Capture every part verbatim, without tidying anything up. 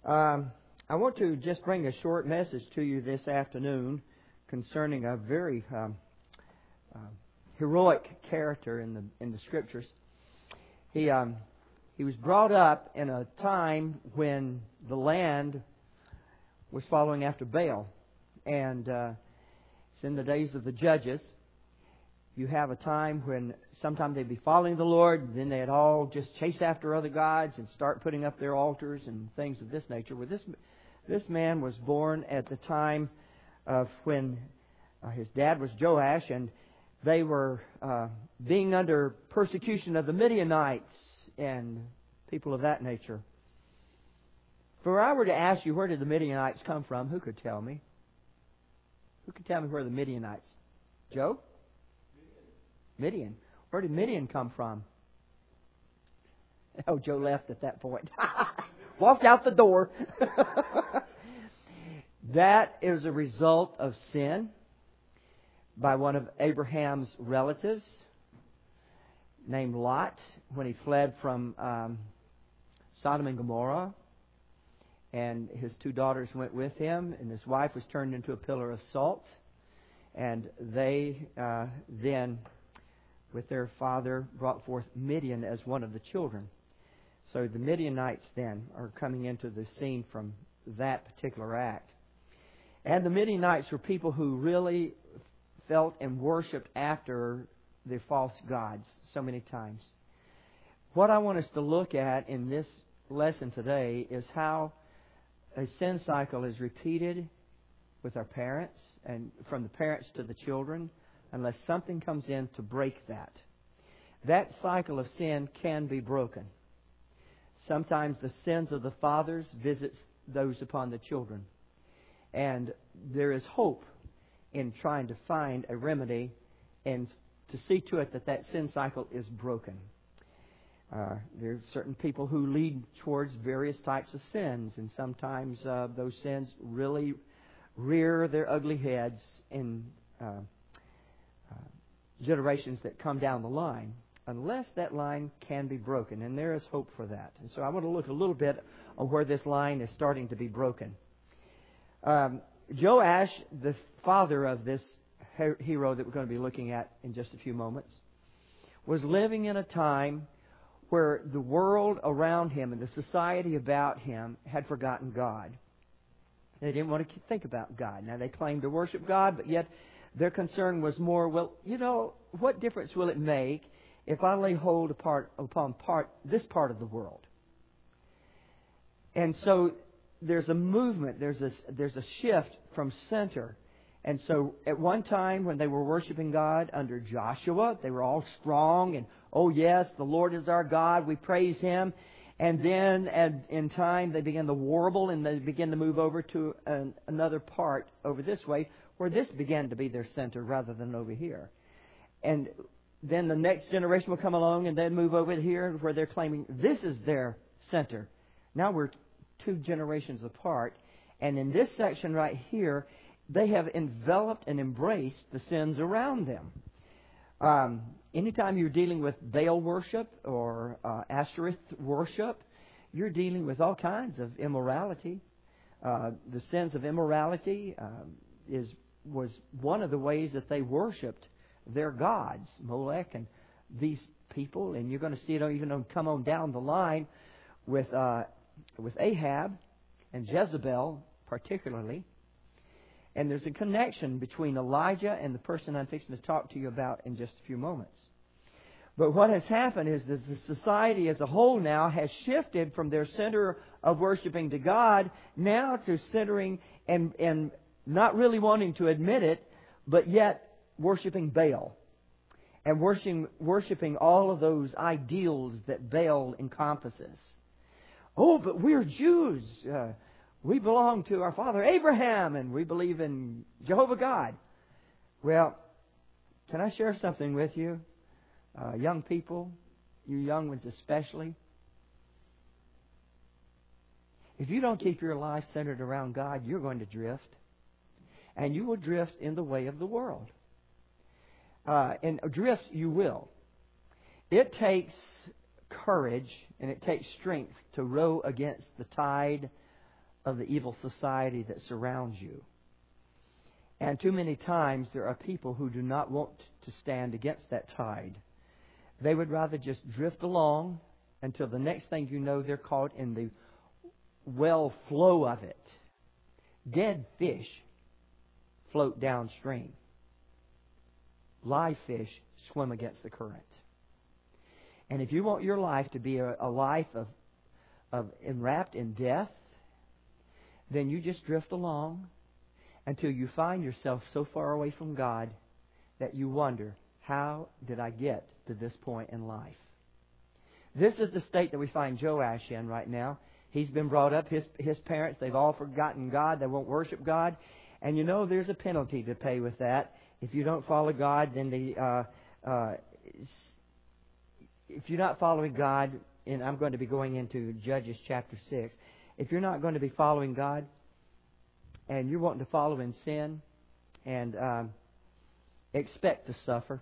Um, I want to just bring a short message to you this afternoon concerning a very um, uh, heroic character in the in the Scriptures. He um, he was brought up in a time when the land was following after Baal, and uh, it's in the days of the Judges. You have a time when sometimes they'd be following the Lord, then they'd all just chase after other gods and start putting up their altars and things of this nature. Well, this this man was born at the time of when uh, his dad was Joash, and they were uh, being under persecution of the Midianites and people of that nature. If I were to ask you, where did the Midianites come from? Who could tell me? Who could tell me where the Midianites? Joe? Midian. Where did Midian come from? Oh, Joe left at that point. Walked out the door. That is a result of sin by one of Abraham's relatives named Lot when he fled from um, Sodom and Gomorrah. And his two daughters went with him, and his wife was turned into a pillar of salt. And they uh, then, with their father, brought forth Midian as one of the children. So the Midianites then are coming into the scene from that particular act. And the Midianites were people who really felt and worshipped after the false gods so many times. What I want us to look at in this lesson today is how a sin cycle is repeated with our parents and from the parents to the children, unless something comes in to break that. That cycle of sin can be broken. Sometimes the sins of the fathers visits those upon the children. And there is hope in trying to find a remedy and to see to it that that sin cycle is broken. Uh, there are certain people who lead towards various types of sins, and sometimes uh, those sins really rear their ugly heads in uh, uh, generations that come down the line, unless that line can be broken, and there is hope for that. And so I want to look a little bit on where this line is starting to be broken. Um, Joash, the father of this hero that we're going to be looking at in just a few moments, was living in a time where the world around him and the society about him had forgotten God. They didn't want to think about God. Now, they claimed to worship God, but yet their concern was more, well, you know, what difference will it make if I lay hold upon, upon part, this part of the world? And so there's a movement, there's a, there's a shift from center. And so at one time when they were worshiping God under Joshua, they were all strong and, oh yes, the Lord is our God, we praise Him. And then at, in time they began to warble and they began to move over to an, another part over this way where this began to be their center rather than over here. And then the next generation will come along and then move over here where they're claiming this is their center. Now we're two generations apart. And in this section right here, they have enveloped and embraced the sins around them. Um, anytime you're dealing with Baal worship or uh, Ashereth worship, you're dealing with all kinds of immorality. Uh, the sins of immorality um, is was one of the ways that they worshipped their gods, Molech and these people. And you're going to see it even come on down the line with uh, with Ahab and Jezebel particularly. And there's a connection between Elijah and the person I'm fixing to talk to you about in just a few moments. But what has happened is that the society as a whole now has shifted from their center of worshiping to God now to centering and, and not really wanting to admit it, but yet worshiping Baal. And worshiping, worshiping all of those ideals that Baal encompasses. Oh, but we're Jews. Uh, We belong to our father Abraham, and we believe in Jehovah God. Well, can I share something with you? Uh, young people, you young ones especially. If you don't keep your life centered around God, you're going to drift. And you will drift in the way of the world. Uh, and drift you will. It takes courage and it takes strength to row against the tide of the evil society that surrounds you. And too many times there are people who do not want to stand against that tide. They would rather just drift along until the next thing you know, they're caught in the well flow of it. Dead fish float downstream. Live fish swim against the current. And if you want your life to be a, a life of, of enwrapped in death, then you just drift along until you find yourself so far away from God that you wonder, how did I get to this point in life? This is the state that we find Joash in right now. He's been brought up, his, his parents, they've all forgotten God, they won't worship God. And you know there's a penalty to pay with that. If you don't follow God, then the uh, uh, if you're not following God, and I'm going to be going into Judges chapter six, if you're not going to be following God, and you're wanting to follow in sin, and um, expect to suffer,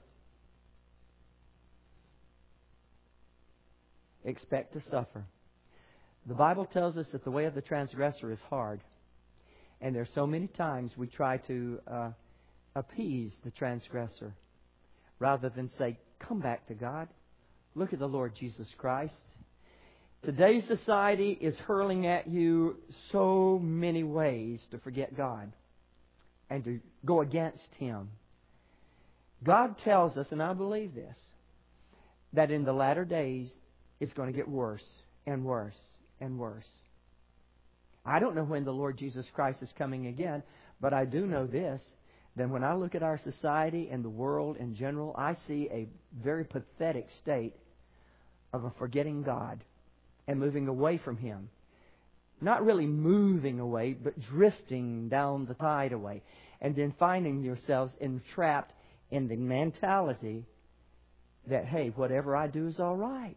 expect to suffer. The Bible tells us that the way of the transgressor is hard. And there's so many times we try to uh, appease the transgressor rather than say, come back to God. Look at the Lord Jesus Christ. Today's society is hurling at you so many ways to forget God and to go against Him. God tells us, and I believe this, that in the latter days it's going to get worse and worse and worse. I don't know when the Lord Jesus Christ is coming again, but I do know this, that when I look at our society and the world in general, I see a very pathetic state of a forgetting God and moving away from Him. Not really moving away, but drifting down the tide away. And then finding yourselves entrapped in the mentality that, hey, whatever I do is all right.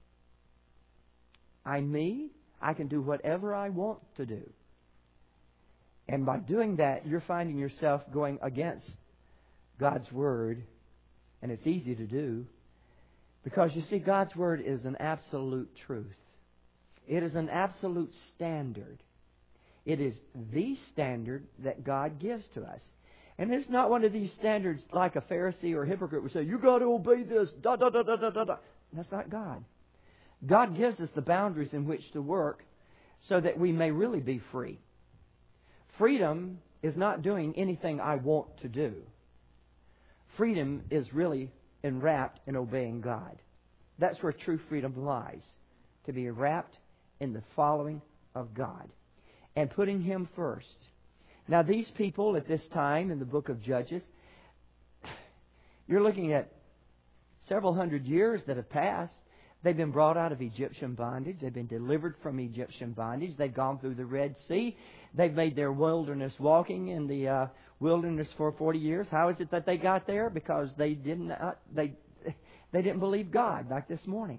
I'm me. I can do whatever I want to do. And by doing that, you're finding yourself going against God's Word. And it's easy to do. Because you see, God's Word is an absolute truth. It is an absolute standard. It is the standard that God gives to us. And it's not one of these standards like a Pharisee or a hypocrite would say, you got to obey this, da da da da da da da. That's not God. God gives us the boundaries in which to work so that we may really be free. Freedom is not doing anything I want to do. Freedom is really enwrapped in obeying God. That's where true freedom lies. To be wrapped in the following of God and putting Him first. Now these people at this time in the book of Judges, you're looking at several hundred years that have passed. They've been brought out of Egyptian bondage. They've been delivered from Egyptian bondage. They've gone through the Red Sea. They've made their wilderness walking in the uh, wilderness for forty years. How is it that they got there? Because they didn't uh, they they didn't believe God, like this morning.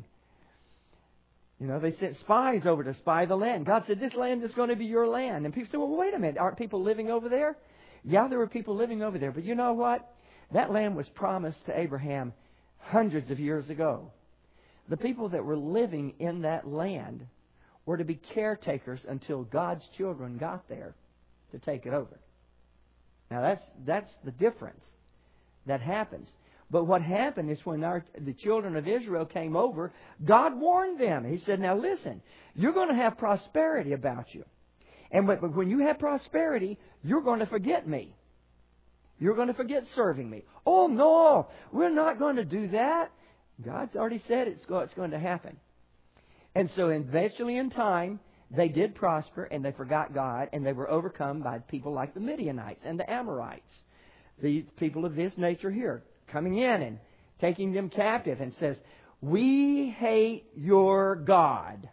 You know, they sent spies over to spy the land. God said, this land is going to be your land. And people said, well, wait a minute. Aren't people living over there? Yeah, there were people living over there. But you know what? That land was promised to Abraham hundreds of years ago. The people that were living in that land were to be caretakers until God's children got there to take it over. Now, that's that's the difference that happens. But what happened is when our, the children of Israel came over, God warned them. He said, now listen, you're going to have prosperity about you. And but when you have prosperity, you're going to forget me. You're going to forget serving me. Oh, no, we're not going to do that. God's already said it's going to happen. And so eventually in time, they did prosper and they forgot God and they were overcome by people like the Midianites and the Amorites. The people of this nature here coming in and taking them captive and says, we hate your God.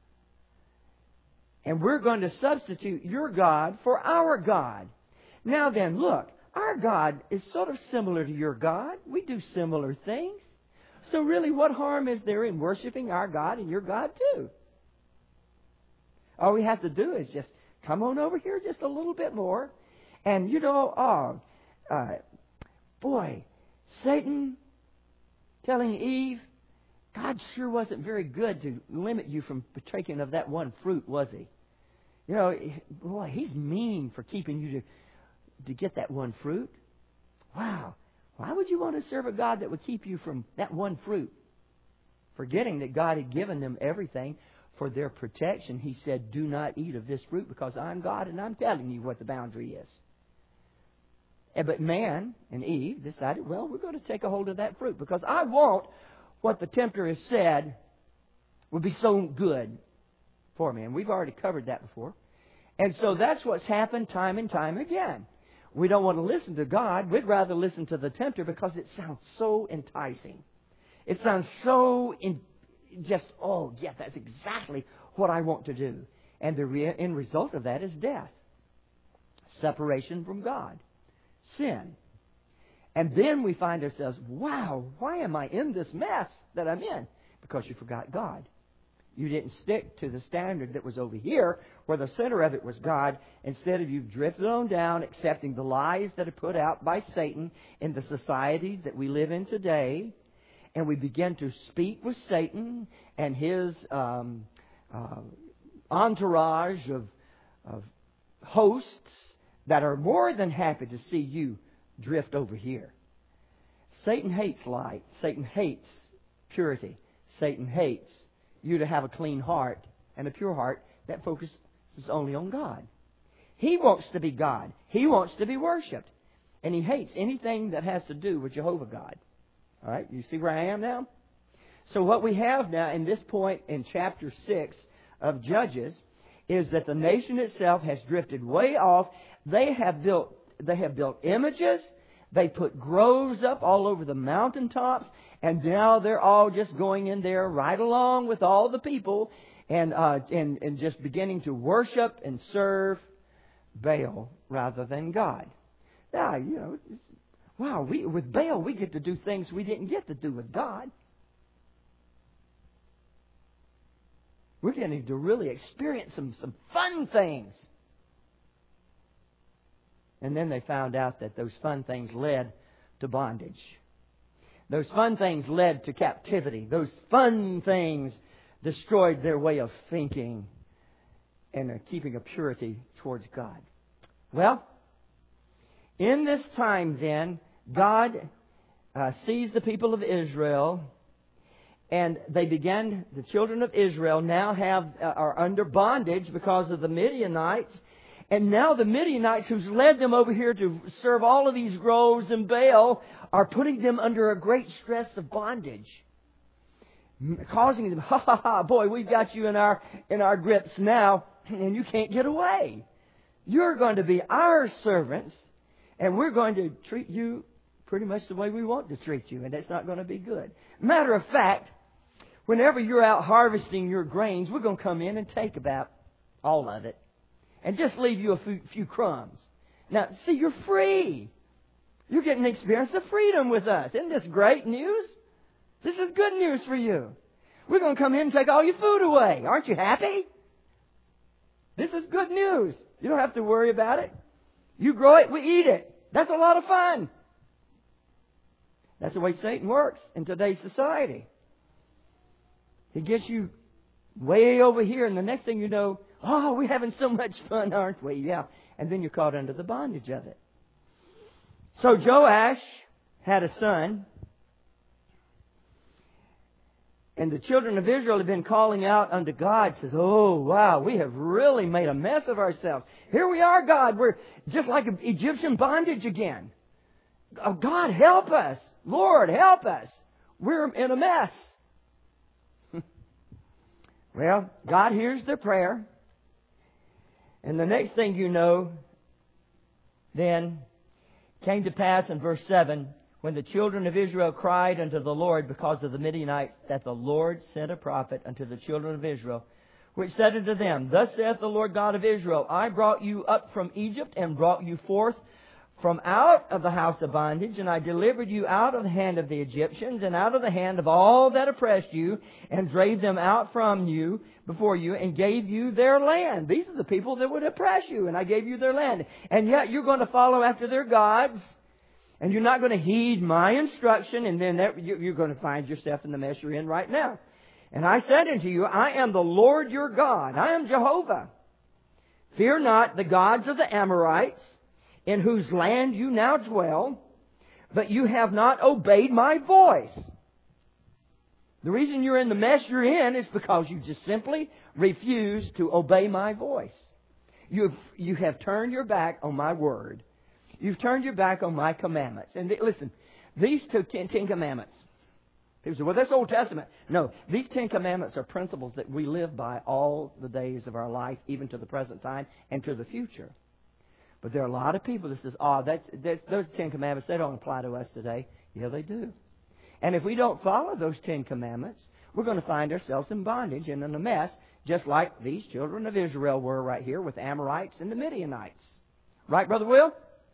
And we're going to substitute your God for our God. Now then, look, our God is sort of similar to your God. We do similar things. So really, what harm is there in worshiping our God and your God too? All we have to do is just come on over here just a little bit more. And you know, oh, uh, boy, Satan telling Eve, God sure wasn't very good to limit you from partaking of that one fruit, was he? You know, boy, He's mean for keeping you to, to get that one fruit. Wow. Why would you want to serve a God that would keep you from that one fruit? Forgetting that God had given them everything for their protection, He said, do not eat of this fruit because I'm God and I'm telling you what the boundary is. But man and Eve decided, well, we're going to take a hold of that fruit because I want what the tempter has said would be so good for me. And we've already covered that before. And so that's what's happened time and time again. We don't want to listen to God. We'd rather listen to the tempter because it sounds so enticing. It sounds so in, just, oh, yeah, that's exactly what I want to do. And the re- end result of that is death. Separation from God. Sin. And then we find ourselves, wow, why am I in this mess that I'm in? Because you forgot God. You didn't stick to the standard that was over here, where the center of it was God. Instead of you've drifted on down, accepting the lies that are put out by Satan in the society that we live in today. And we begin to speak with Satan and his um, uh, entourage of, of hosts that are more than happy to see you drift over here. Satan hates light. Satan hates purity. Satan hates you to have a clean heart and a pure heart that focuses only on God. He wants to be God. He wants to be worshipped. And he hates anything that has to do with Jehovah God. All right, you see where I am now? So what we have now in this point in chapter six of Judges is that the nation itself has drifted way off. They have built, they have built images. They put groves up all over the mountaintops. And now they're all just going in there right along with all the people and, uh, and, and just beginning to worship and serve Baal rather than God. Now, you know, it's, wow, we, with Baal we get to do things we didn't get to do with God. We're getting to really experience some, some fun things. And then they found out that those fun things led to bondage. Those fun things led to captivity. Those fun things destroyed their way of thinking and uh, keeping a purity towards God. Well, in this time then, God uh, sees the people of Israel, and they began, the children of Israel now have uh, are under bondage because of the Midianites. And now the Midianites, who's led them over here to serve all of these groves and Baal, are putting them under a great stress of bondage. Causing them, ha ha ha, boy, we've got you in our, in our grips now, and you can't get away. You're going to be our servants, and we're going to treat you pretty much the way we want to treat you, and that's not going to be good. Matter of fact, whenever you're out harvesting your grains, we're going to come in and take about all of it. And just leave you a few, few crumbs. Now, see, you're free. You're getting the experience of freedom with us. Isn't this great news? This is good news for you. We're going to come in and take all your food away. Aren't you happy? This is good news. You don't have to worry about it. You grow it, we eat it. That's a lot of fun. That's the way Satan works in today's society. He gets you way over here, and the next thing you know, oh, we're having so much fun, aren't we? Yeah. And then you're caught under the bondage of it. So Joash had a son. And the children of Israel have been calling out unto God. Says, oh, wow, we have really made a mess of ourselves. Here we are, God. We're just like Egyptian bondage again. Oh, God, help us. Lord, help us. We're in a mess. Well, God hears their prayer. And the next thing you know, then came to pass in verse seven, when the children of Israel cried unto the Lord because of the Midianites, that the Lord sent a prophet unto the children of Israel, which said unto them, Thus saith the Lord God of Israel, I brought you up from Egypt and brought you forth from out of the house of bondage, and I delivered you out of the hand of the Egyptians and out of the hand of all that oppressed you, and drave them out from you before you, and gave you their land. These are the people that would oppress you, and I gave you their land. And yet you're going to follow after their gods, and you're not going to heed my instruction, and then that, you're going to find yourself in the mess you're in right now. And I said unto you, I am the Lord your God. I am Jehovah. Fear not the gods of the Amorites, in whose land you now dwell, but you have not obeyed my voice. The reason you're in the mess you're in is because you just simply refuse to obey my voice. You have, you have turned your back on my word. You've turned your back on my commandments. And th- listen, these two ten, ten commandments. People say, well, that's Old Testament. No, these Ten Commandments are principles that we live by all the days of our life, even to the present time and to the future. But there are a lot of people that says, oh, that's, that's, those Ten Commandments, they don't apply to us today. Yeah, they do. And if we don't follow those Ten Commandments, we're going to find ourselves in bondage and in a mess, just like these children of Israel were right here with Amorites and the Midianites. Right, Brother Will?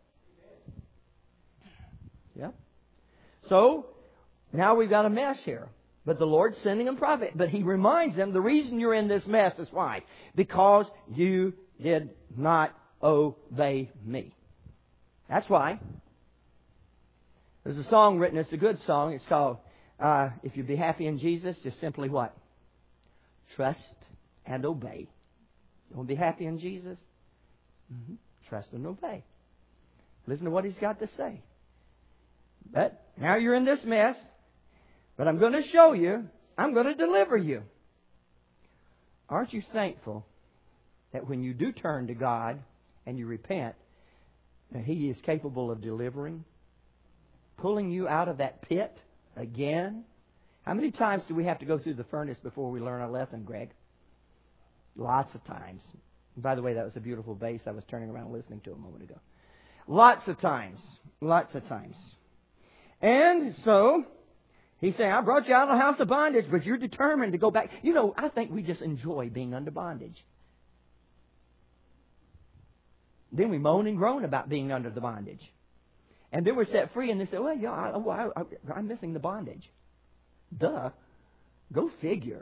Yeah. So, now we've got a mess here. But the Lord's sending them prophet. But He reminds them the reason you're in this mess is why? Because you did not obey me. That's why. There's a song written, it's a good song. It's called, uh, If You Be Happy in Jesus, just simply what? Trust and obey. You want to be happy in Jesus? Mm-hmm. Trust and obey. Listen to what He's got to say. But now you're in this mess. But I'm going to show you. I'm going to deliver you. Aren't you thankful that when you do turn to God and you repent, that He is capable of delivering? Pulling you out of that pit again? How many times do we have to go through the furnace before we learn our lesson, Greg? Lots of times. And by the way, that was a beautiful bass I was turning around listening to a moment ago. Lots of times. Lots of times. And so, He's saying, I brought you out of the house of bondage, but you're determined to go back. You know, I think we just enjoy being under bondage. Then we moan and groan about being under the bondage. And then we're set free, and they say, well, yeah, I, I, I, I'm missing the bondage. Duh. Go figure.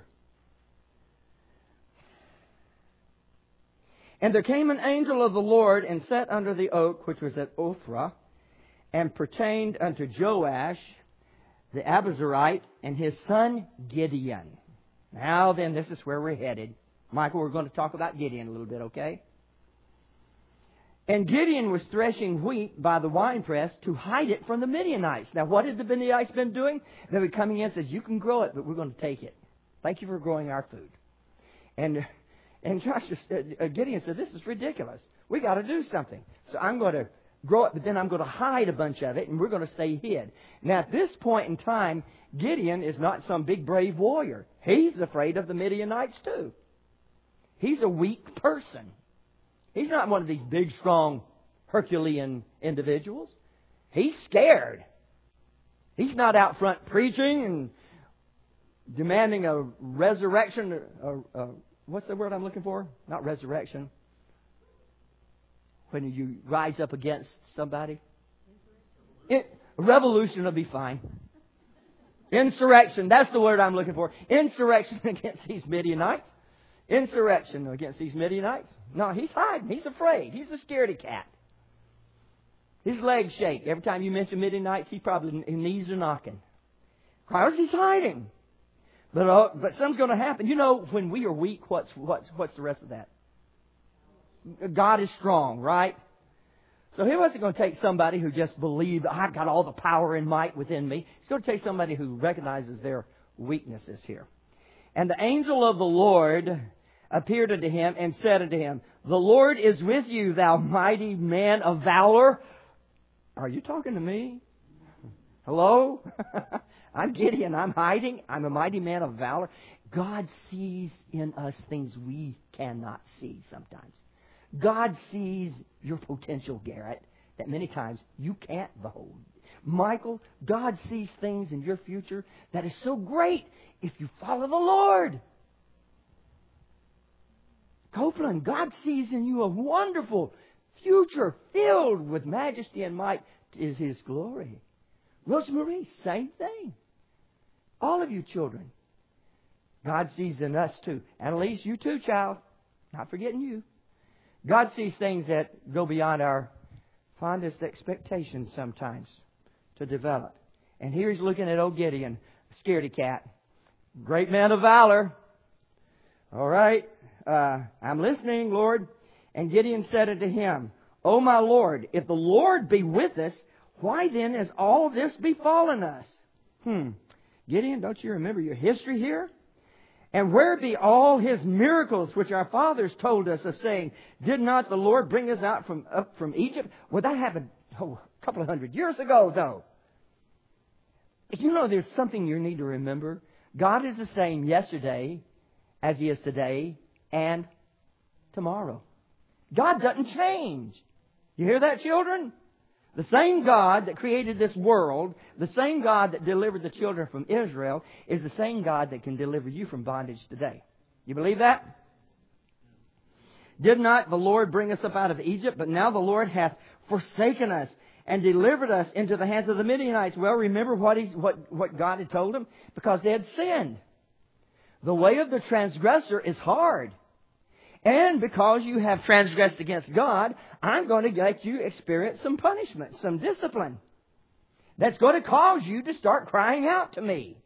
And there came an angel of the Lord and sat under the oak, which was at Ophrah, and pertained unto Joash, the Abizarite, and his son Gideon. Now then, this is where we're headed. Michael, we're going to talk about Gideon a little bit, okay? And Gideon was threshing wheat by the winepress to hide it from the Midianites. Now, what had the Midianites been doing? They were coming in and says, you can grow it, but we're going to take it. Thank you for growing our food. And and Joshua, uh, Gideon said, this is ridiculous. We got to do something. So I'm going to grow it, but then I'm going to hide a bunch of it, and we're going to stay hid. Now, at this point in time, Gideon is not some big, brave warrior. He's afraid of the Midianites, too. He's a weak person. He's not one of these big, strong, Herculean individuals. He's scared. He's not out front preaching and demanding a resurrection. A, a, what's the word I'm looking for? Not resurrection. When you rise up against somebody. It, revolution will be fine. Insurrection. That's the word I'm looking for. Insurrection against these Midianites. Insurrection against these Midianites. No, he's hiding. He's afraid. He's a scaredy cat. His legs shake. Every time you mention Midianites, he probably, his knees are knocking. Why is he hiding? But uh, but something's going to happen. You know, when we are weak, what's what's what's the rest of that? God is strong, right? So he wasn't going to take somebody who just believed, I've got all the power and might within me. He's going to take somebody who recognizes their weaknesses here. And the angel of the Lord appeared unto him and said unto him, the Lord is with you, thou mighty man of valor. Are you talking to me? Hello? I'm Gideon. I'm hiding. I'm a mighty man of valor. God sees in us things we cannot see sometimes. God sees your potential, Garrett, that many times you can't behold. Michael, God sees things in your future that is so great if you follow the Lord. Copeland, God sees in you a wonderful future filled with majesty and might is His glory. Rosemarie, same thing. All of you children. God sees in us too. Annalise, you too, child. Not forgetting you. God sees things that go beyond our fondest expectations sometimes to develop. And here He's looking at old Gideon, scaredy cat. Great man of valor. All right. Uh, I'm listening, Lord. And Gideon said unto him, O my Lord, if the Lord be with us, why then has all this befallen us? Hmm. Gideon, don't you remember your history here? And where be all His miracles which our fathers told us of, saying, did not the Lord bring us out from up from Egypt? Well, that happened oh, a couple of hundred years ago, though. You know, there's something you need to remember. God is the same yesterday as He is today and tomorrow. God doesn't change. You hear that, children? The same God that created this world, the same God that delivered the children from Israel, is the same God that can deliver you from bondage today. You believe that? Did not the Lord bring us up out of Egypt? But now the Lord hath forsaken us and delivered us into the hands of the Midianites. Well, remember what, he, what, what God had told them? Because they had sinned. The way of the transgressor is hard. And because you have transgressed against God, I'm going to let you experience some punishment, some discipline. That's going to cause you to start crying out to me.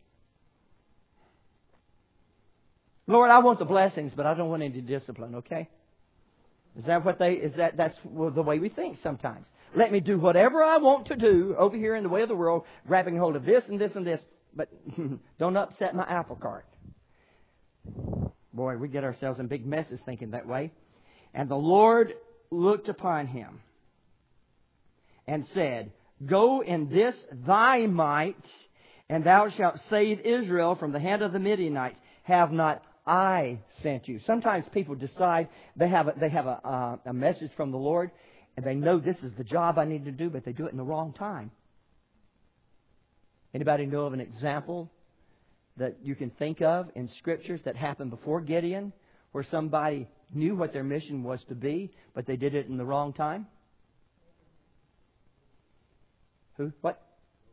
Lord, I want the blessings, but I don't want any discipline, okay? Is that what they, is that, that's the way we think sometimes. Let me do whatever I want to do over here in the way of the world, grabbing hold of this and this and this, but don't upset my apple cart. Boy, we get ourselves in big messes thinking that way. And the Lord looked upon him and said, Go in this thy might, and thou shalt save Israel from the hand of the Midianites. Have not I sent you? Sometimes people decide they have a, they have a, uh, a message from the Lord, and they know this is the job I need to do, but they do it in the wrong time. Anybody know of an example that you can think of in Scriptures that happened before Gideon, where somebody knew what their mission was to be, but they did it in the wrong time? Who? What?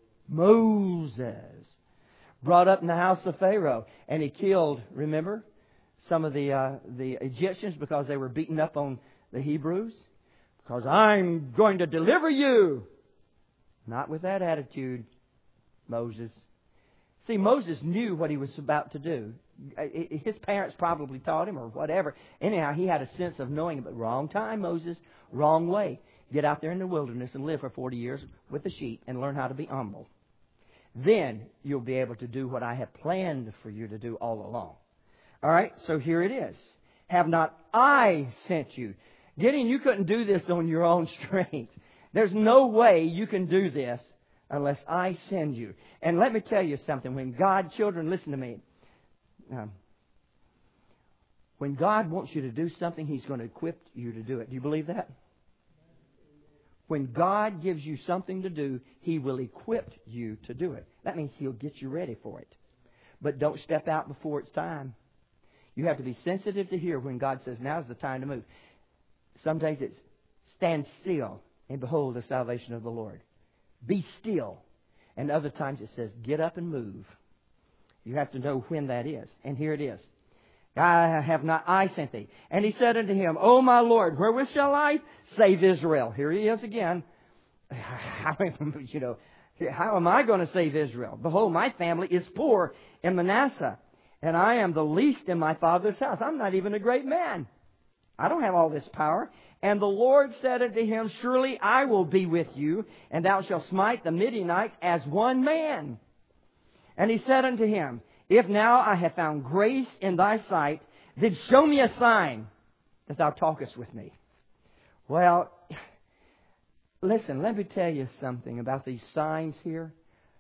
Moses. Brought up in the house of Pharaoh. And he killed, remember, some of the uh, the Egyptians because they were beating up on the Hebrews. Because I'm going to deliver you. Not with that attitude, Moses. See, Moses knew what he was about to do. His parents probably taught him or whatever. Anyhow, he had a sense of knowing, but wrong time, Moses, wrong way. Get out there in the wilderness and live for forty years with the sheep and learn how to be humble. Then you'll be able to do what I have planned for you to do all along. All right, so here it is. Have not I sent you? Gideon, you couldn't do this on your own strength. There's no way you can do this unless I send you. And let me tell you something. When God, children, listen to me. Um, when God wants you to do something, He's going to equip you to do it. Do you believe that? When God gives you something to do, He will equip you to do it. That means He'll get you ready for it. But don't step out before it's time. You have to be sensitive to hear when God says, now's the time to move. Some days it's stand still and behold the salvation of the Lord. Be still. And other times it says, get up and move. You have to know when that is. And here it is. I have not I sent thee. And he said unto him, O my Lord, wherewith shall I save Israel? Here he is again. How, you know, how am I going to save Israel? Behold, my family is poor in Manasseh, and I am the least in my father's house. I'm not even a great man. I don't have all this power. And the Lord said unto him, Surely I will be with you, and thou shalt smite the Midianites as one man. And he said unto him, If now I have found grace in thy sight, then show me a sign that thou talkest with me. Well, listen, let me tell you something about these signs here.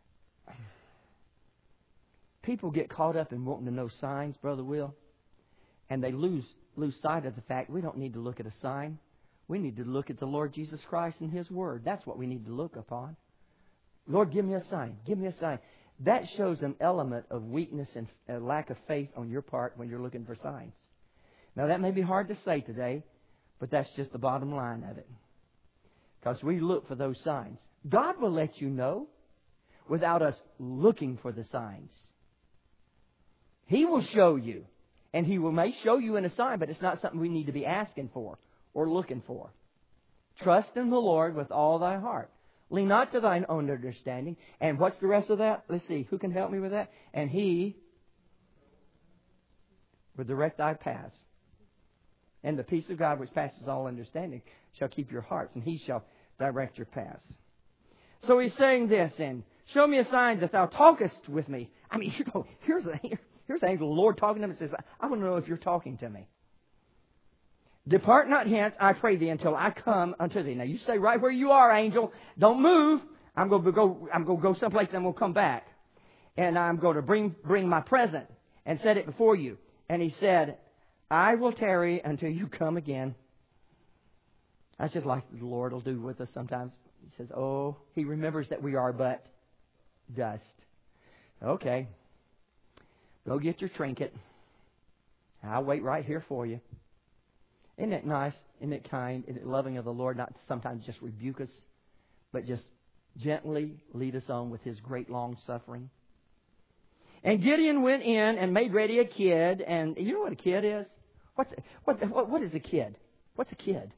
People get caught up in wanting to know signs, Brother Will, and they lose lose sight of the fact we don't need to look at a sign. We need to look at the Lord Jesus Christ and His Word. That's what we need to look upon. Lord, give me a sign. Give me a sign. That shows an element of weakness and a lack of faith on your part when you're looking for signs. Now, that may be hard to say today, but that's just the bottom line of it. Because we look for those signs. God will let you know without us looking for the signs. He will show you. And He will may show you in a sign, but it's not something we need to be asking for or looking for. Trust in the Lord with all thy heart. Lean not to thine own understanding. And what's the rest of that? Let's see. Who can help me with that? And He will direct thy paths. And the peace of God, which passes all understanding, shall keep your hearts, and He shall direct your paths. So he's saying this, and show me a sign that thou talkest with me. I mean, you know, here's a here's an angel of the Lord talking to him and says, I want to know if you're talking to me. Depart not hence, I pray thee, until I come unto thee. Now you stay right where you are, angel. Don't move. I'm going to go. I'm going to go someplace, and I'm going to come back, and I'm going to bring bring my present and set it before you. And he said, I will tarry until you come again. That's just like the Lord will do with us sometimes. He says, oh, He remembers that we are but dust. Okay. Go get your trinket. I'll wait right here for you. Isn't it nice? Isn't it kind? Isn't it loving of the Lord not to sometimes just rebuke us, but just gently lead us on with His great long suffering? And Gideon went in and made ready a kid. And you know what a kid is? What's what? What, what is a kid? What's a kid?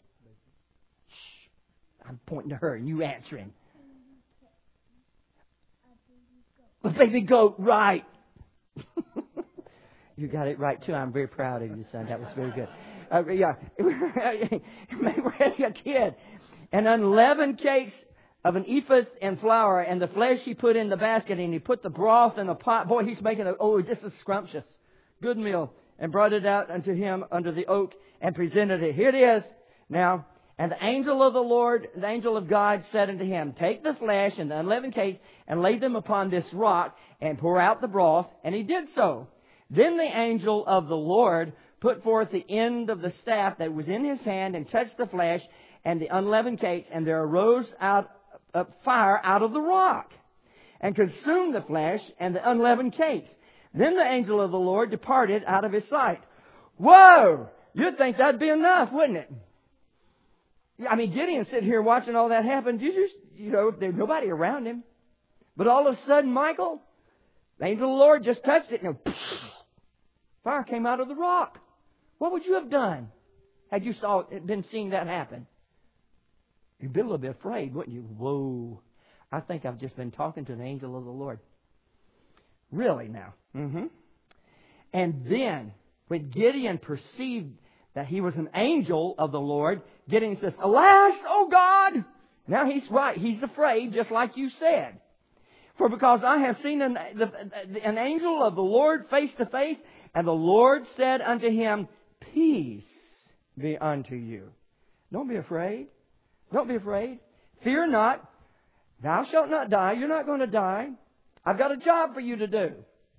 I'm pointing to her and you answering. A baby goat, right. You got it right too. I'm very proud of you, son. That was very good. Uh, yeah. A kid. And unleavened cakes of an ephah and flour, and the flesh he put in the basket, and he put the broth in the pot. Boy, he's making a, oh, this is scrumptious. Good meal. And brought it out unto him under the oak and presented it. Here it is. Now, and the angel of the Lord, the angel of God, said unto him, take the flesh and the unleavened cakes and lay them upon this rock and pour out the broth. And he did so. Then the angel of the Lord put forth the end of the staff that was in his hand and touched the flesh and the unleavened cakes. And there arose out a fire out of the rock and consumed the flesh and the unleavened cakes. Then the angel of the Lord departed out of his sight. Whoa! You'd think that'd be enough, wouldn't it? I mean, Gideon's sitting here watching all that happen. You just, you know, there's nobody around him. But all of a sudden, Michael, the angel of the Lord just touched it, and fire came out of the rock. What would you have done had you saw been seeing that happen? You'd be a little bit afraid, wouldn't you? Whoa! I think I've just been talking to an angel of the Lord. Really now? Mm-hmm. And then, when Gideon perceived that he was an angel of the Lord, Gideon says, alas, O God! Now he's right. He's afraid, just like you said. For because I have seen an, the, an angel of the Lord face to face, and the Lord said unto him, peace be unto you. Don't be afraid. Don't be afraid. Fear not. Thou shalt not die. You're not going to die. I've got a job for you to do.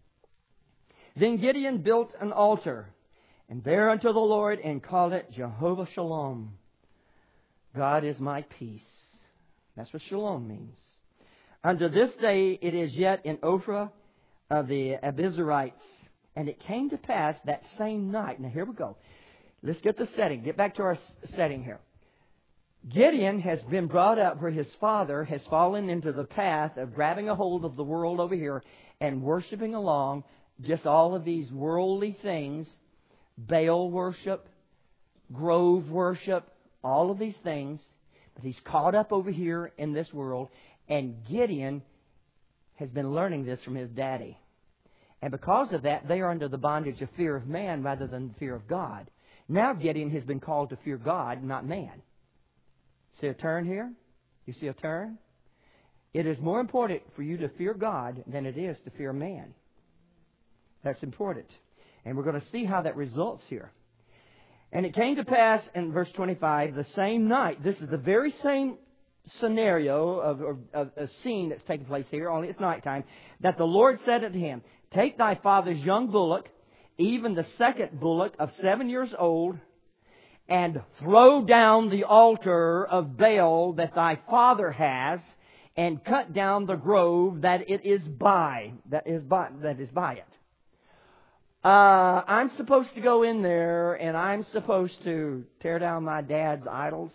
Then Gideon built an altar, and bare unto the Lord, and called it Jehovah Shalom. God is my peace. That's what shalom means. Unto this day it is yet in Ophrah of the Abiezrites. And it came to pass that same night. Now here we go. Let's get the setting. Get back to our setting here. Gideon has been brought up where his father has fallen into the path of grabbing a hold of the world over here and worshiping along just all of these worldly things. Baal worship, grove worship, all of these things. But he's caught up over here in this world. And Gideon has been learning this from his daddy. And because of that, they are under the bondage of fear of man rather than fear of God. Now Gideon has been called to fear God, not man. See a turn here? You see a turn? It is more important for you to fear God than it is to fear man. That's important. And we're going to see how that results here. And it came to pass in verse twenty-five, the same night. This is the very same scenario of, of, of a scene that's taking place here, only it's nighttime, that the Lord said unto him, take thy father's young bullock, even the second bullock of seven years old, and throw down the altar of Baal that thy father has, and cut down the grove that it is by, that is by, that is by it. Uh, I'm supposed to go in there and I'm supposed to tear down my dad's idols.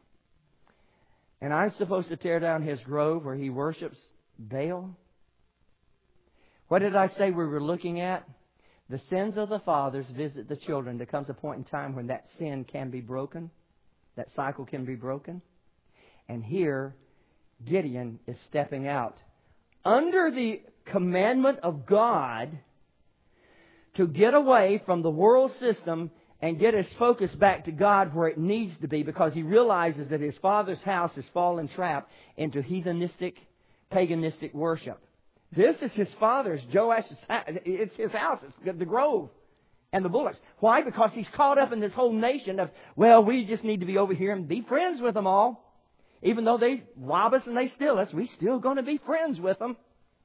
And I'm supposed to tear down his grove where he worships Baal. What did I say we were looking at? The sins of the fathers visit the children. There comes a point in time when that sin can be broken. That cycle can be broken. And here, Gideon is stepping out under the commandment of God to get away from the world system and get his focus back to God where it needs to be, because he realizes that his father's house has fallen trap into heathenistic, paganistic worship. This is his father's, Joash's, it's his house, it's the grove and the bullocks. Why? Because he's caught up in this whole nation of, well, we just need to be over here and be friends with them all. Even though they rob us and they steal us, we're still going to be friends with them.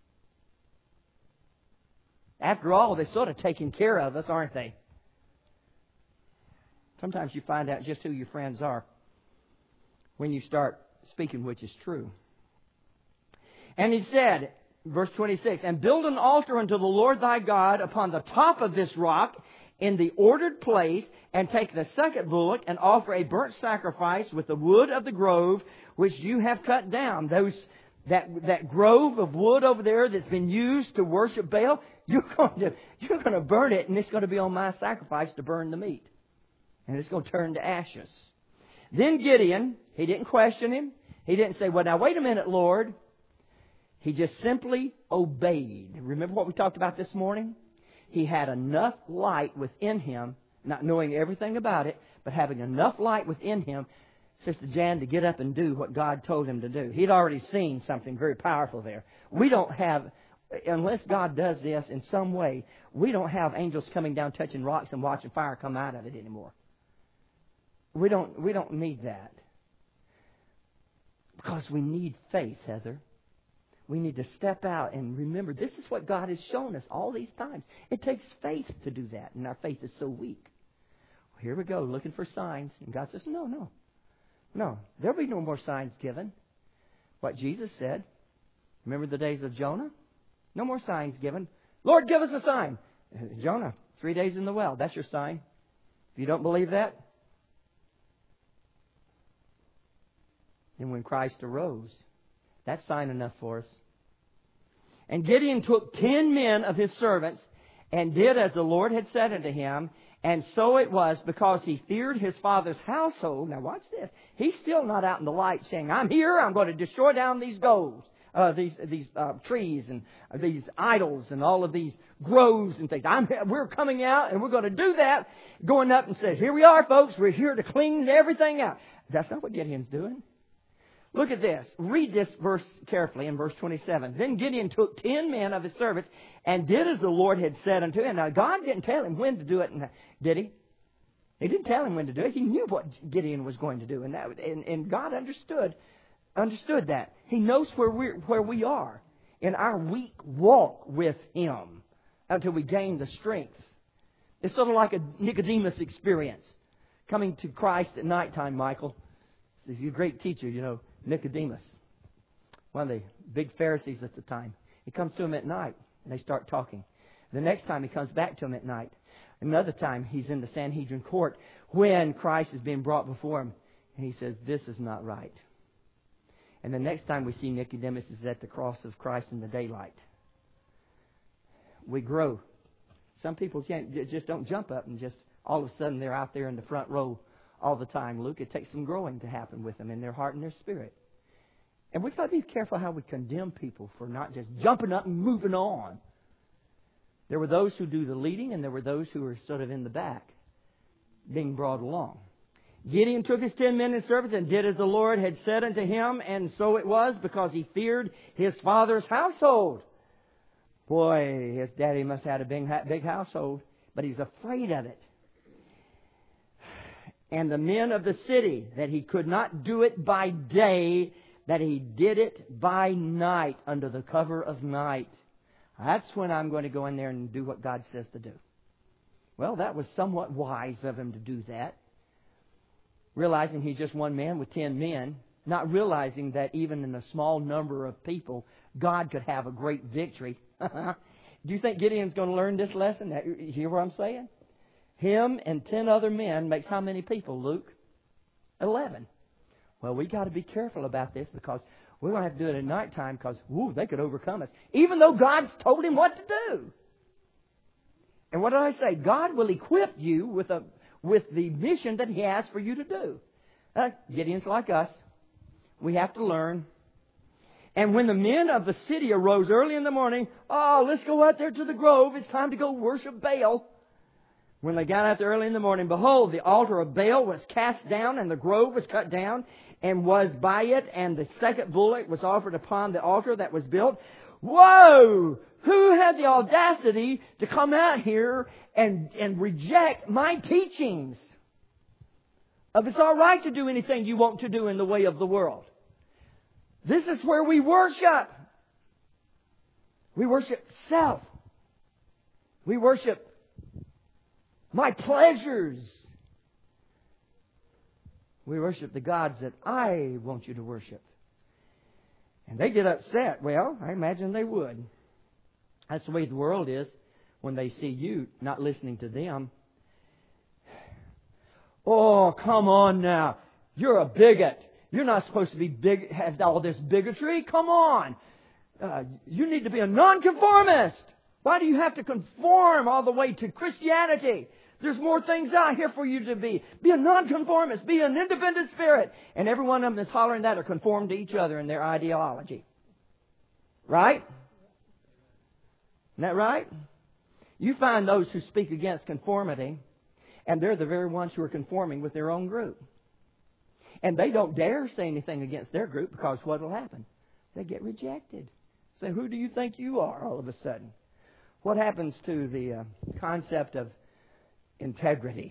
After all, they're sort of taking care of us, aren't they? Sometimes you find out just who your friends are when you start speaking which is true. And he said, verse twenty-six, and build an altar unto the Lord thy God upon the top of this rock in the ordered place, and take the second bullock and offer a burnt sacrifice with the wood of the grove which you have cut down. Those that that grove of wood over there that's been used to worship Baal, you're going to you're going to burn it, and it's going to be on my sacrifice to burn the meat, and it's going to turn to ashes. Then Gideon, he didn't question him. He didn't say, "Well, now wait a minute, Lord." He just simply obeyed. Remember what we talked about this morning? He had enough light within him, not knowing everything about it, but having enough light within him, Sister Jan, to get up and do what God told him to do. He'd already seen something very powerful there. We don't have, unless God does this in some way, we don't have angels coming down touching rocks and watching fire come out of it anymore. We don't, we don't need that. Because we need faith, Heather. We need to step out and remember, this is what God has shown us all these times. It takes faith to do that, and our faith is so weak. Well, here we go, looking for signs. And God says, no, no. No, there'll be no more signs given. What Jesus said, remember the days of Jonah? No more signs given. Lord, give us a sign. Jonah, three days in the well, that's your sign. If you don't believe that, then when Christ arose, that's sign enough for us. And Gideon took ten men of his servants and did as the Lord had said unto him. And so it was, because he feared his father's household. Now watch this. He's still not out in the light saying, I'm here, I'm going to destroy down these groves, uh, these these uh, trees and uh, these idols and all of these groves and things. I'm, we're coming out and we're going to do that. Going up and says, here we are, folks. We're here to clean everything out. That's not what Gideon's doing. Look at this. Read this verse carefully in verse twenty-seven. Then Gideon took ten men of his servants and did as the Lord had said unto him. Now, God didn't tell him when to do it, did he? He didn't tell him when to do it. He knew what Gideon was going to do, and that, and, and God understood understood that. He knows where we where we are in our weak walk with Him until we gain the strength. It's sort of like a Nicodemus experience, coming to Christ at nighttime. Michael, he's a great teacher, you know. Nicodemus, one of the big Pharisees at the time. He comes to him at night, and they start talking. The next time he comes back to him at night. Another time he's in the Sanhedrin court when Christ is being brought before him. And he says, this is not right. And the next time we see Nicodemus is at the cross of Christ in the daylight. We grow. Some people can't just don't jump up and just all of a sudden they're out there in the front row all the time, Luke. It takes some growing to happen with them in their heart and their spirit. And we've got to be careful how we condemn people for not just jumping up and moving on. There were those who do the leading, and there were those who were sort of in the back, being brought along. Gideon took his ten men and servants and did as the Lord had said unto him, and so it was, because he feared his father's household. Boy, his daddy must have had a big, big household, but he's afraid of it. And the men of the city, that he could not do it by day, that he did it by night, under the cover of night. That's when I'm going to go in there and do what God says to do. Well, that was somewhat wise of him to do that. Realizing he's just one man with ten men, not realizing that even in a small number of people, God could have a great victory. Do you think Gideon's going to learn this lesson? You hear what I'm saying? Him and ten other men makes how many people, Luke? Eleven. Well, we got to be careful about this, because we're going to have to do it at nighttime, because, whoo, they could overcome us. Even though God's told him what to do. And what did I say? God will equip you with a with the mission that He has for you to do. Uh, Gideon's like us. We have to learn. And when the men of the city arose early in the morning, oh, let's go out there to the grove. It's time to go worship Baal. When they got out there early in the morning, behold, the altar of Baal was cast down, and the grove was cut down, and was by it, and the second bullock was offered upon the altar that was built. Whoa! Who had the audacity to come out here and, and reject my teachings? Of it's all right to do anything you want to do in the way of the world. This is where we worship. We worship self. We worship my pleasures. We worship the gods that I want you to worship. And they get upset. Well, I imagine they would. That's the way the world is when they see you not listening to them. Oh, come on now. You're a bigot. You're not supposed to be big, have all this bigotry. Come on. Uh, you need to be a nonconformist. Why do you have to conform all the way to Christianity? There's more things out here for you to be. Be a nonconformist. Be an independent spirit. And every one of them that's hollering that are conformed to each other in their ideology. Right? Isn't that right? You find those who speak against conformity, and they're the very ones who are conforming with their own group. And they don't dare say anything against their group, because what will happen? They get rejected. So who do you think you are all of a sudden? What happens to the uh, concept of integrity?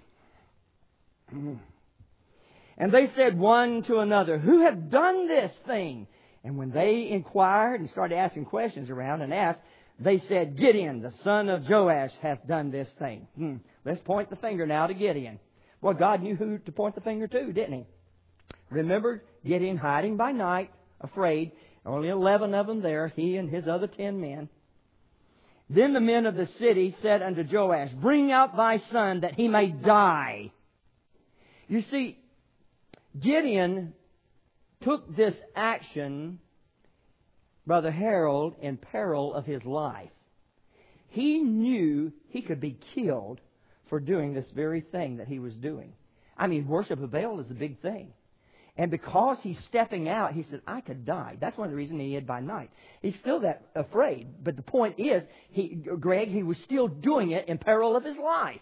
And they said one to another, who hath done this thing? And when they inquired and started asking questions around and asked, they said, Gideon, the son of Joash, hath done this thing. Hmm. Let's point the finger now to Gideon. Well, God knew who to point the finger to, didn't He? Remember Gideon hiding by night, afraid. Only eleven of them there, he and his other ten men. Then the men of the city said unto Joash, bring out thy son that he may die. You see, Gideon took this action, Brother Harold, in peril of his life. He knew he could be killed for doing this very thing that he was doing. I mean, worship of Baal is a big thing. And because he's stepping out, he said, I could die. That's one of the reasons he hid by night. He's still that afraid. But the point is, he, Greg, he was still doing it in peril of his life.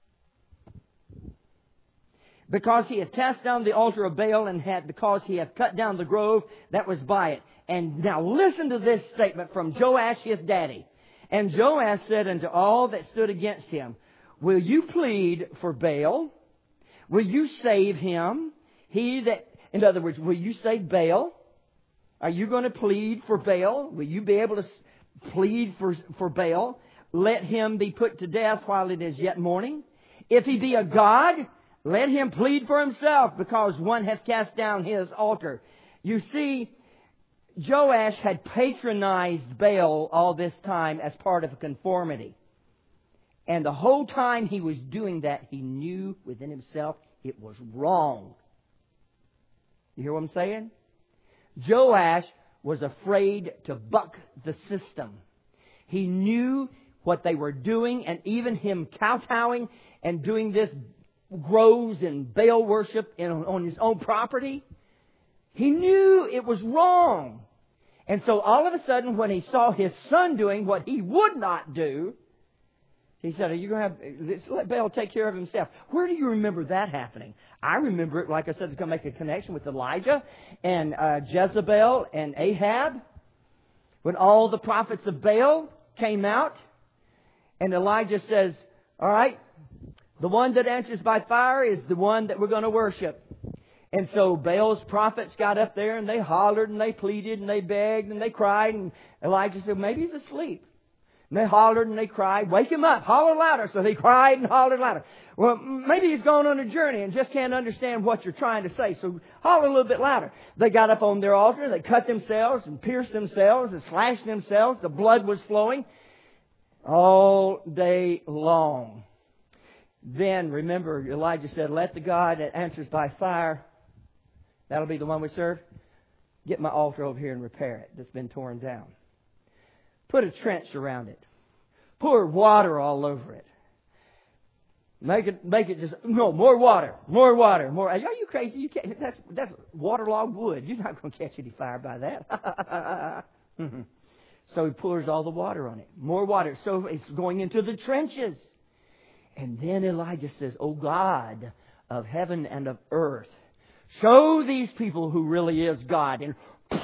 Because he had cast down the altar of Baal, and had because he had cut down the grove that was by it. And now listen to this statement from Joash, his daddy. And Joash said unto all that stood against him, will you plead for Baal? Will you save him? He that, in other words, will you save Baal? Are you going to plead for Baal? Will you be able to plead for, for Baal? Let him be put to death while it is yet morning. If he be a god, let him plead for himself, because one hath cast down his altar. You see, Joash had patronized Baal all this time as part of a conformity. And the whole time he was doing that, he knew within himself it was wrong. You hear what I'm saying? Joash was afraid to buck the system. He knew what they were doing, and even him kowtowing and doing this groves and Baal worship in, on his own property. He knew it was wrong. And so all of a sudden, when he saw his son doing what he would not do, he said, are you going to have, let Baal take care of himself. Where do you remember that happening? I remember it, like I said, it's going to make a connection with Elijah and uh, Jezebel and Ahab. When all the prophets of Baal came out, and Elijah says, all right, the one that answers by fire is the one that we're going to worship. And so Baal's prophets got up there and they hollered and they pleaded and they begged and they cried. And Elijah said, maybe he's asleep. And they hollered and they cried, wake him up, holler louder. So they cried and hollered louder. Well, maybe he's gone on a journey and just can't understand what you're trying to say. So holler a little bit louder. They got up on their altar, they cut themselves and pierced themselves and slashed themselves. The blood was flowing all day long. Then, remember, Elijah said, let the God that answers by fire, that'll be the one we serve, get my altar over here and repair it that's been torn down. Put a trench around it. Pour water all over it. Make it, make it just, no, more water, more water, more. Are you crazy? You can't, that's, that's waterlogged wood. You're not going to catch any fire by that. So he pours all the water on it. More water. So it's going into the trenches. And then Elijah says, "O God of heaven and of earth, show these people who really is God." And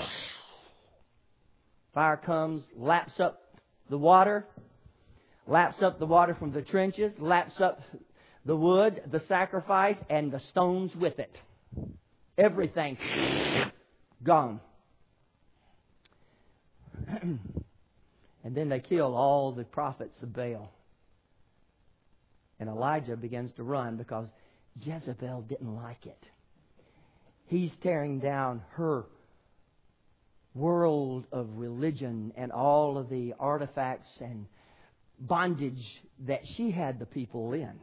fire comes, laps up the water, laps up the water from the trenches, laps up the wood, the sacrifice, and the stones with it. Everything gone. And then they kill all the prophets of Baal. And Elijah begins to run because Jezebel didn't like it. He's tearing down her world of religion and all of the artifacts and bondage that she had the people in.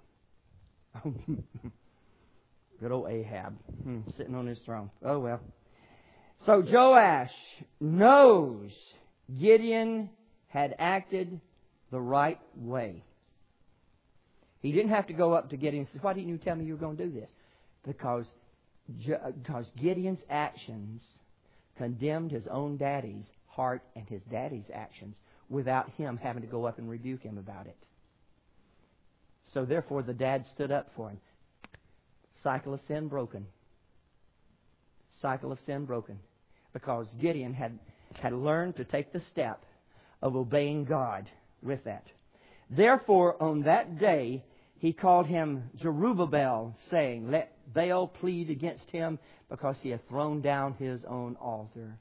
Good old Ahab, sitting on his throne. Oh well. So Joash knows Gideon had acted the right way. He didn't have to go up to Gideon and say, "Why didn't you tell me you were going to do this?" Because, because Gideon's actions condemned his own daddy's heart and his daddy's actions without him having to go up and rebuke him about it. So therefore the dad stood up for him. Cycle of sin broken. Cycle of sin broken. Because Gideon had, had learned to take the step of obeying God with that. Therefore, on that day, he called him Jerubbaal, saying, "Let Baal plead against him, because he hath thrown down his own altar."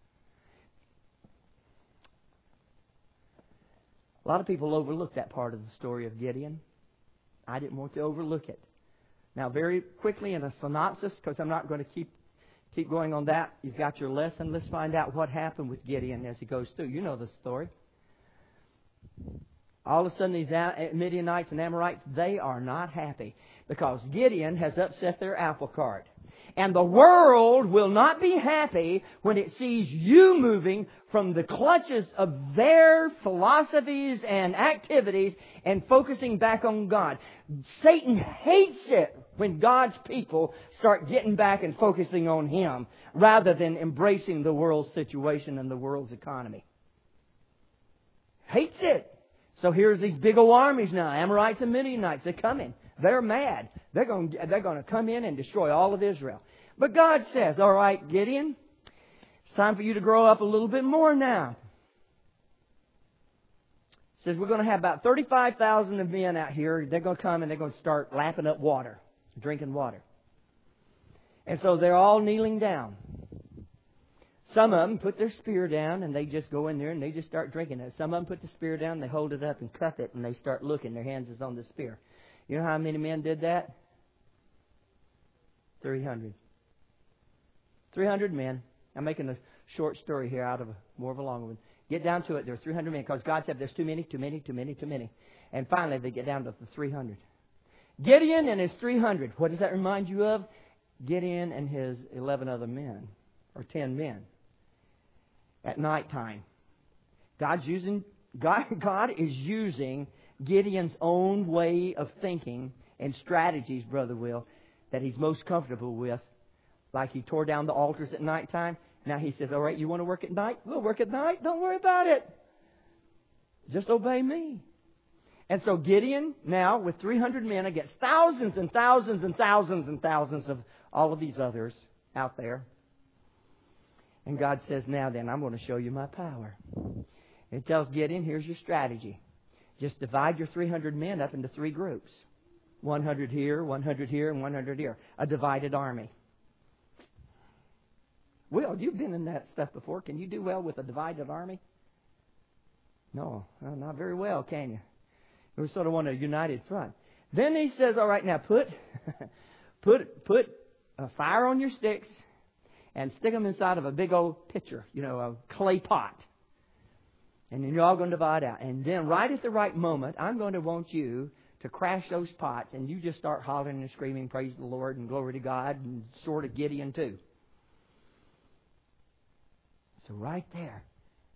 A lot of people overlook that part of the story of Gideon. I didn't want to overlook it. Now, very quickly in a synopsis, because I'm not going to keep keep going on that. You've got your lesson. Let's find out what happened with Gideon as he goes through. You know the story. All of a sudden, these Midianites and Amorites, they are not happy because Gideon has upset their apple cart. And the world will not be happy when it sees you moving from the clutches of their philosophies and activities and focusing back on God. Satan hates it when God's people start getting back and focusing on Him rather than embracing the world's situation and the world's economy. Hates it. So here's these big old armies now, Amorites and Midianites. They're coming. They're mad. They're going, they're going to come in and destroy all of Israel. But God says, "All right, Gideon, it's time for you to grow up a little bit more now." He says, "We're going to have about thirty-five thousand of men out here. They're going to come and they're going to start lapping up water, drinking water." And so they're all kneeling down. Some of them put their spear down and they just go in there and they just start drinking it. Some of them put the spear down, they hold it up and cuff it and they start looking. Their hands is on the spear. You know how many men did that? three hundred. three hundred men. I'm making a short story here out of a, more of a long one. Get down to it. There are three hundred men because God said there's too many, too many, too many, too many. And finally they get down to the three hundred. Gideon and his three hundred. What does that remind you of? Gideon and his eleven other men, or ten men. At nighttime. God's using, God, God is using Gideon's own way of thinking and strategies, Brother Will, that he's most comfortable with. Like he tore down the altars at nighttime. Now he says, "All right, you want to work at night? We'll work at night. Don't worry about it. Just obey me." And so Gideon, now with three hundred men against thousands and thousands and thousands and thousands of all of these others out there. And God says, "Now then, I'm going to show you my power." It tells Gideon, here's your strategy. Just divide your three hundred men up into three groups. one hundred here, one hundred here, and one hundred here. A divided army. Will, you've been in that stuff before. Can you do well with a divided army? No, well, not very well, can you? We sort of want a united front. Then he says, "All right, now put, put, put a fire on your sticks and stick them inside of a big old pitcher, you know, a clay pot. And then you're all going to divide out. And then right at the right moment, I'm going to want you to crash those pots and you just start hollering and screaming, praise the Lord and glory to God, and sort of Gideon too." So right there,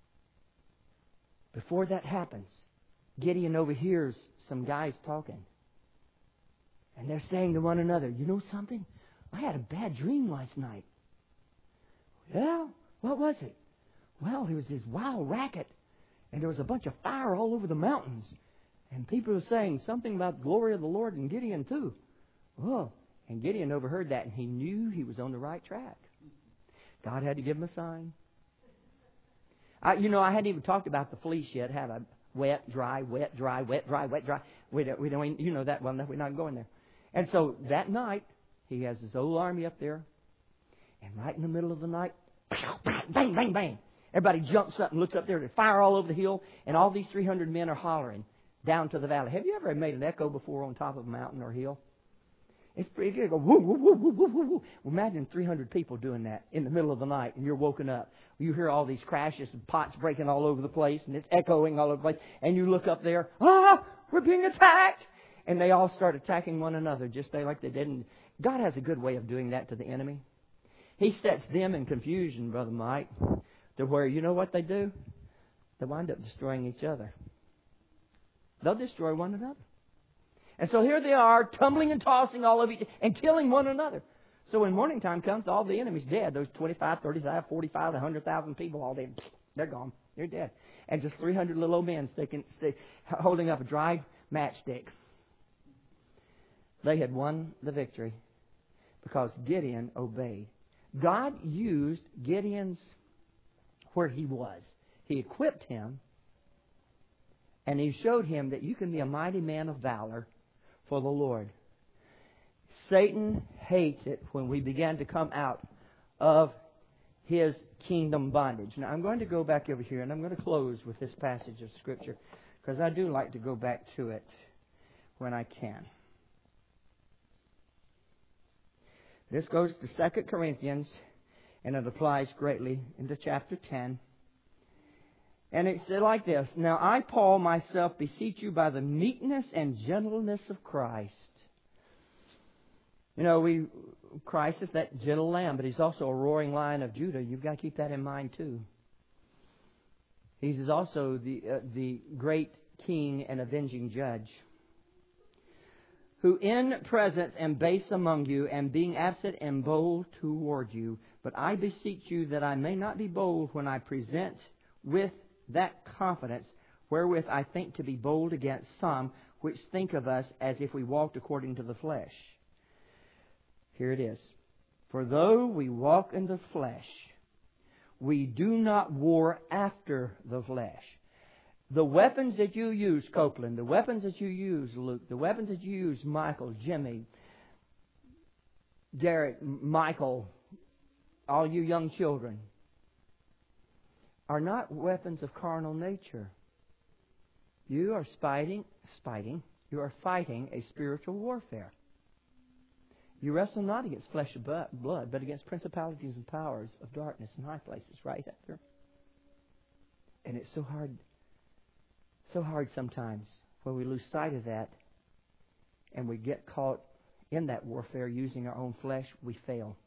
before that happens, Gideon overhears some guys talking. And they're saying to one another, "You know something? I had a bad dream last night." "Yeah? What was it?" "Well, there was this wild racket, and there was a bunch of fire all over the mountains. And people are saying something about the glory of the Lord and Gideon too. Oh, and Gideon overheard that, and he knew he was on the right track. God had to give him a sign. I, you know, I hadn't even talked about the fleece yet. Have I? Wet, dry, wet, dry, wet, dry, wet, dry. We don't, we don't, you know that one. We're not going there. And so that night, he has his whole army up there. And right in the middle of the night, bang, bang, bang. Everybody jumps up and looks up there. They fire all over the hill. And all these three hundred men are hollering down to the valley. Have you ever made an echo before on top of a mountain or hill? It's pretty good. Go woo, woo, woo, woo, woo, woo, woo. Well, imagine three hundred people doing that in the middle of the night, and you're woken up. You hear all these crashes and pots breaking all over the place, and it's echoing all over the place. And you look up there, ah, we're being attacked. And they all start attacking one another, just like they did. And God has a good way of doing that to the enemy. He sets them in confusion, Brother Mike, to where, you know what they do? They wind up destroying each other. They'll destroy one another. And so here they are, tumbling and tossing all of each and killing one another. So when morning time comes, all the enemy's dead. Those twenty-five, thirty-five, forty-five, one hundred thousand people all dead. They're gone. They're dead. And just three hundred little old men sticking, stick, holding up a dry matchstick. They had won the victory because Gideon obeyed. God used Gideon's where he was. He equipped him, and He showed him that you can be a mighty man of valor for the Lord. Satan hates it when we begin to come out of his kingdom bondage. Now, I'm going to go back over here, and I'm going to close with this passage of Scripture, because I do like to go back to it when I can. This goes to Second Corinthians, and it applies greatly into chapter ten. And it said like this, Now I, Paul, myself beseech you by the meekness and gentleness of Christ. You know, we Christ is that gentle lamb, but He's also a roaring lion of Judah. You've got to keep that in mind too. He's also the uh, the great king and avenging judge, who in presence am base among you, and being absent am bold toward you. But I beseech you that I may not be bold when I present with that confidence wherewith I think to be bold against some which think of us as if we walked according to the flesh. Here it is. For though we walk in the flesh, we do not war after the flesh. The weapons that you use, Copeland, the weapons that you use, Luke, the weapons that you use, Michael, Jimmy, Garrett, Michael, all you young children, are not weapons of carnal nature. You are fighting, fighting, you are fighting a spiritual warfare. You wrestle not against flesh and blood, but against principalities and powers of darkness in high places, right, Hector? And it's so hard, so hard sometimes when we lose sight of that and we get caught in that warfare using our own flesh, we fail.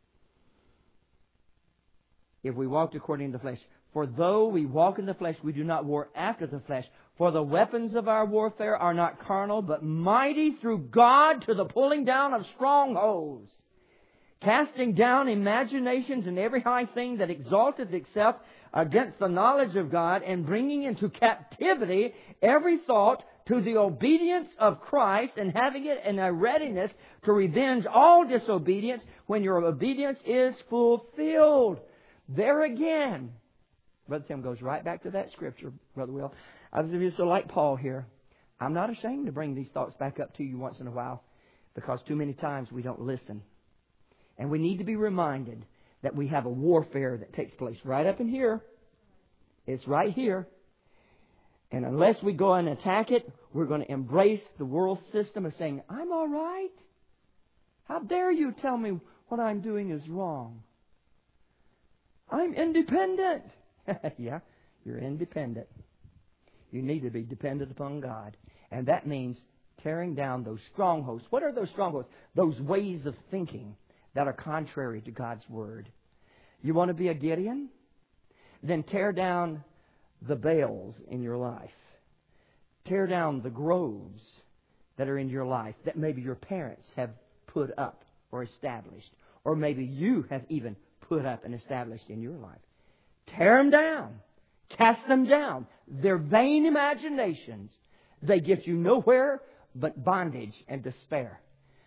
If we walked according to the flesh, for though we walk in the flesh, we do not war after the flesh. For the weapons of our warfare are not carnal, but mighty through God to the pulling down of strongholds, casting down imaginations and every high thing that exalteth itself against the knowledge of God, and bringing into captivity every thought to the obedience of Christ, and having it in a readiness to revenge all disobedience when your obedience is fulfilled. There again, Brother Tim goes right back to that scripture, Brother Will. I was so like Paul here. I'm not ashamed to bring these thoughts back up to you once in a while, because too many times we don't listen. And we need to be reminded that we have a warfare that takes place right up in here. It's right here. And unless we go and attack it, we're going to embrace the world system of saying, I'm all right. How dare you tell me what I'm doing is wrong? I'm independent. Yeah, you're independent. You need to be dependent upon God. And that means tearing down those strongholds. What are those strongholds? Those ways of thinking that are contrary to God's Word. You want to be a Gideon? Then tear down the Baals in your life. Tear down the groves that are in your life that maybe your parents have put up or established. Or maybe you have even put up and established in your life. Tear them down. Cast them down. They're vain imaginations. They get you nowhere but bondage and despair.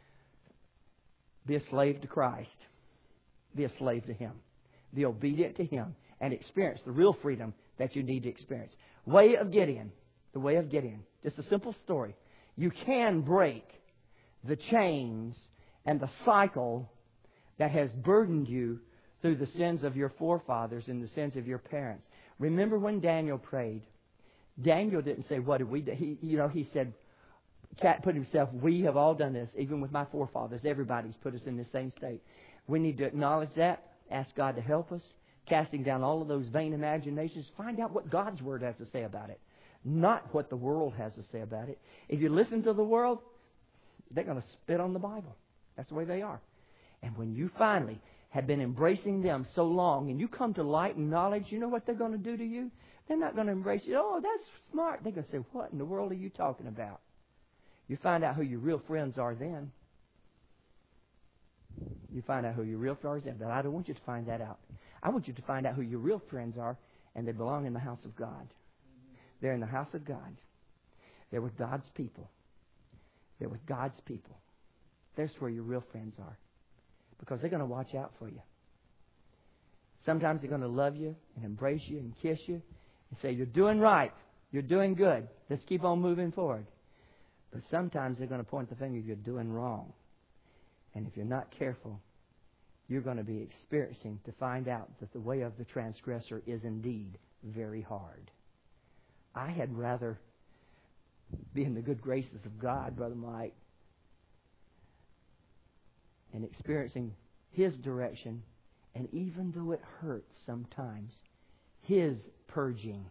Be a slave to Christ. Be a slave to Him. Be obedient to Him and experience the real freedom that you need to experience. Way of Gideon. The way of Gideon. Just a simple story. You can break the chains and the cycle that has burdened you through the sins of your forefathers and the sins of your parents. Remember when Daniel prayed? Daniel didn't say, what did we do? He, you know, he said, Cat put himself, we have all done this, even with my forefathers. Everybody's put us in the same state. We need to acknowledge that, ask God to help us, casting down all of those vain imaginations. Find out what God's Word has to say about it, not what the world has to say about it. If you listen to the world, they're going to spit on the Bible. That's the way they are. And when you finally have been embracing them so long and you come to light and knowledge, you know what they're going to do to you? They're not going to embrace you. Oh, that's smart. They're going to say, what in the world are you talking about? You find out who your real friends are then. You find out who your real friends are then. But I don't want you to find that out. I want you to find out who your real friends are, and they belong in the house of God. They're in the house of God. They're with God's people. They're with God's people. There's where your real friends are. Because they're going to watch out for you. Sometimes they're going to love you and embrace you and kiss you and say, you're doing right. You're doing good. Let's keep on moving forward. But sometimes they're going to point the finger, you're doing wrong. And if you're not careful, you're going to be experiencing to find out that the way of the transgressor is indeed very hard. I had rather be in the good graces of God, Brother Mike, and experiencing His direction, and even though it hurts sometimes, His purging.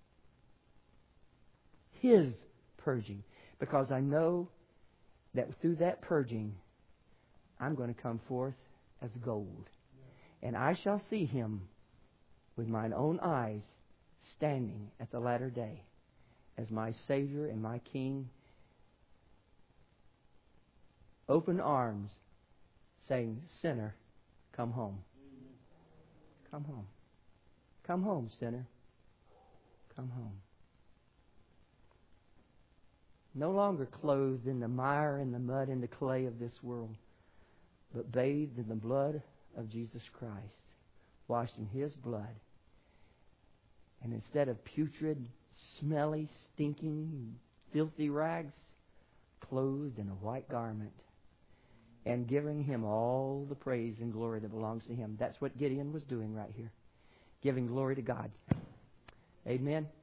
His purging. Because I know that through that purging, I'm going to come forth as gold. And I shall see Him with mine own eyes standing at the latter day as my Savior and my King. Open arms, saying, sinner, come home. Come home. Come home, sinner. Come home. No longer clothed in the mire and the mud and the clay of this world, but bathed in the blood of Jesus Christ, washed in His blood. And instead of putrid, smelly, stinking, filthy rags, clothed in a white garment, and giving Him all the praise and glory that belongs to Him. That's what Gideon was doing right here, giving glory to God. Amen.